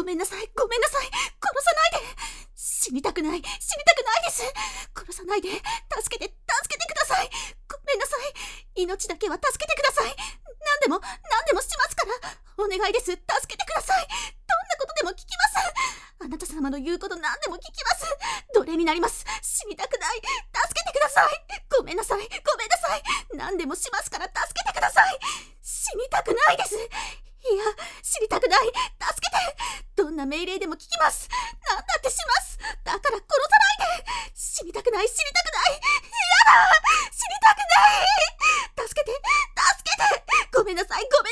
ごめんなさい、ごめんなさい。殺さないで。死にたくない、死にたくないです。殺さないで。助けて、助けてください。ごめんなさい。命だけは助けてください。何でもしますから。お願いです。助けてください。どんなことでも聞きます。あなた様の言うこと何でも聞きます。奴隷になります。死にたくない。助けてください。ごめんなさい、ごめんなさい。何でもしますから助けてください。死にたくないです。いや、死にたくない。助けて。どんな命令でも聞きます。何だってします。だから殺さないで。死にたくない、死にたくない。嫌だ。死にたくない。助けて、助けて。ごめんなさい、ごめんなさい。